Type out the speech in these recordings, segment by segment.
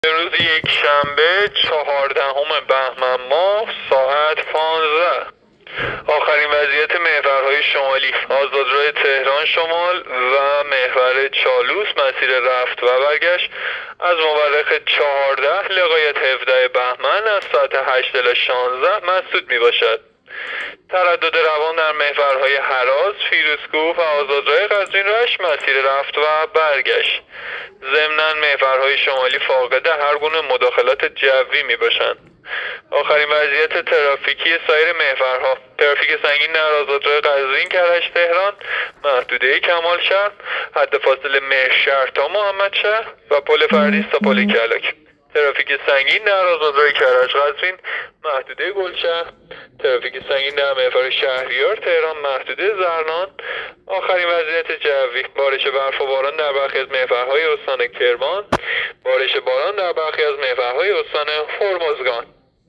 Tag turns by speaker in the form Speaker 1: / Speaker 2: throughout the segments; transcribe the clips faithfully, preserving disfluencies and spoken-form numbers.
Speaker 1: امروز یک شنبه چهاردهم بهمن ماه ساعت پانزده. آخرین وضعیت محورهای شمالی: آزادراه تهران شمال و محور چالوس مسیر رفت و برگشت از مورخ چهارده لغایت هفده بهمن از ساعت هشت الی شانزده مسدود می باشد. تردد روان در محورهای هراز، فیروزکوه و آزادراه قزوین رشت مسیر رفت و برگشت. ضمناً محورهای شمالی فاقد هر گونه مداخلات جوی می باشند. آخرین وضعیت ترافیکی سایر محورها: ترافیک سنگین در آزادراه قزوین کرج تهران، محدوده کمال شهر، حد فاصله مهرشهر تا محمدشهر و پل فردیس تا پل کلک. ترافیک سنگین در آزادراه کرج قزوین، محدوده گلشهر. ترافیک سنگین در محور شهریار تهران، محدوده زرنان. آخرین وضعیت جوی: بارش برف و باران در برخی از محورهای استان کرمان، بارش باران در برخی از محورهای استان هرمزگان.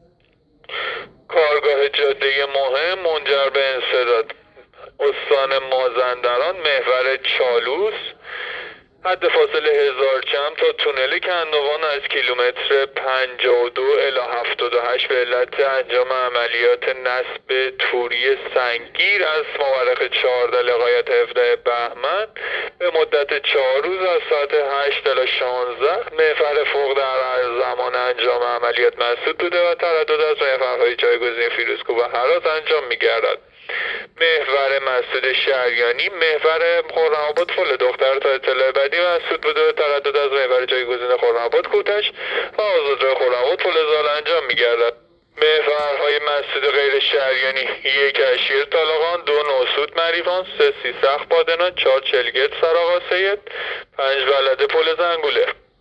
Speaker 1: کارگاه جاده مهم منجر به انسداد: استان مازندران، محور چالوس، حد فاصله هزار چم تا تونل کندوان از کیلومتر پنجاه و دو الی هفتاد و هشت به علت انجام عملیات نصب توری سنگگیر از مورخ چهارده لغایت هفده بهمن به مدت چهار روز از ساعت هشت الی شانزده محور فوق در زمان انجام عملیات مسدود بوده و تردد از محورهای جایگزین فیروزکوه و هراز انجام می‌گردد. محور مسدود شریانی، محور خرم‌آباد فل دختر تا اطلاع بعدی مسدود بوده و تردد از محور جایگزین خرم‌آباد کوتش و آزادراه خرم‌آباد فل زال انجام می‌گردد. محورهای مسدود غیر شریانی: یک اشیر طالقان، دو نوسود مریوان، سه سیسخ بادنان، چهار چلگرد سراغ سید، پنج ولده پل زنگوله.